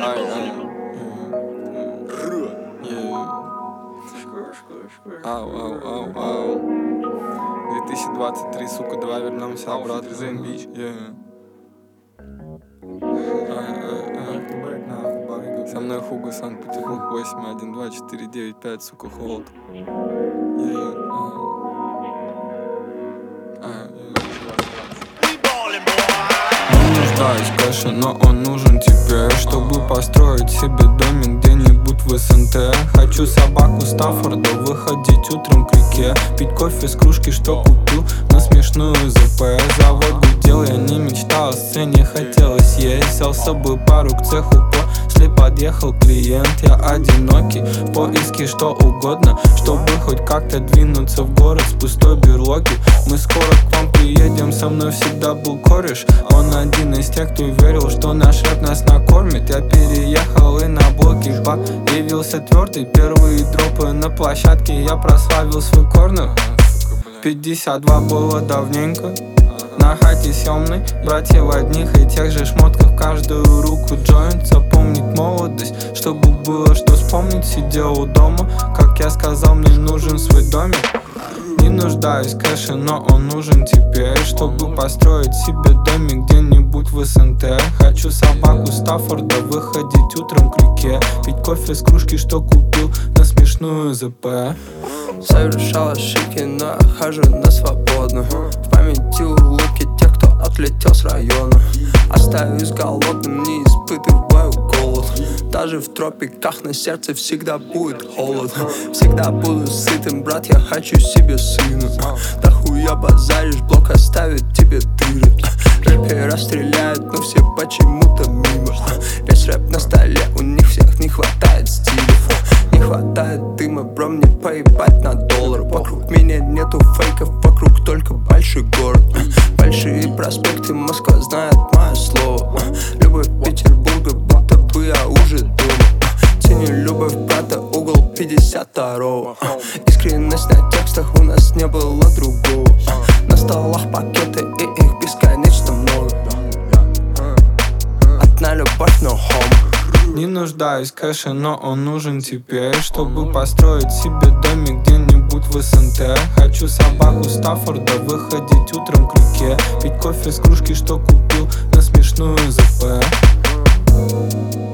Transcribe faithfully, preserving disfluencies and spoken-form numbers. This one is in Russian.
Ау, ау, ау, ау. две тысячи двадцать три, сука, давай вернемся обратно. Бич. Со мной Хуга, Санкт-Петербург, восемь один два четыре девять пять, сука, холод. Не нуждаюсь в кэше, но он нужен теперь, чтобы построить себе домик где-нибудь в СНТ. Хочу собаку Стаффорда, выходить утром к реке, пить кофе с кружки, что купил на смешную ЗП. Завод гудел, я не мечтал о сцене, хотелось есть. Сел с собой пару к цеху, после подъехал клиент. Я одинокий, в поиске что угодно, чтобы хоть как-то двинуться в город с пустой берлоги. Мы скоро к вам приедем, со мной всегда был кореш. Он один из тех, кто верил, что наш рэп нас накормит. Я переехал и на блоке появился твердый. Первые дропы на площадке, я прославил свой корнер. Пятьдесят два было давненько. На хате съемной, братья в одних и тех же шмотках, в каждую руку джойнт. Запомнить молодость, чтобы было что вспомнить. Сидел у дома, как я сказал, мне нужен свой домик. Не нуждаюсь в кэше, но он нужен теперь, чтобы построить себе домик где-нибудь в СНТ. Хочу собаку Стаффорда, выходить утром к реке, пить кофе с кружки, что купил на смешную ЗП. Совершал ошибки, но я хожу на свободно. В памяти улыбки тех, кто отлетел с района. Остаюсь голодным, не испытываю голод. Даже в тропиках на сердце всегда будет холод. Всегда буду сытым, брат, я хочу себе сына. Да хуя базаришь, блок оставит тебе дыры. Рэпера стреляют, но все почему-то мимо. Весь рэп на столе, у них всех не хватает стиля. Не хватает дыма, бро, мне поебать на доллар. Вокруг меня нету фейков, вокруг только большой город. Большие проспекты, Москва знает мое слово. Любовь Петербурга, будто бы я уже дома. Ценю любовь брата, угол пятьдесят второго. Искренность на текстах, у нас не было другого. На столах пакеты, и их бесконечно много. Одна любовь, но home. Не нуждаюсь в кэше, но он нужен теперь, чтобы построить себе домик где-нибудь в СНТ. Хочу собаку Стаффорда, выходить утром к реке, пить кофе с кружки, что купил на смешную ЗП.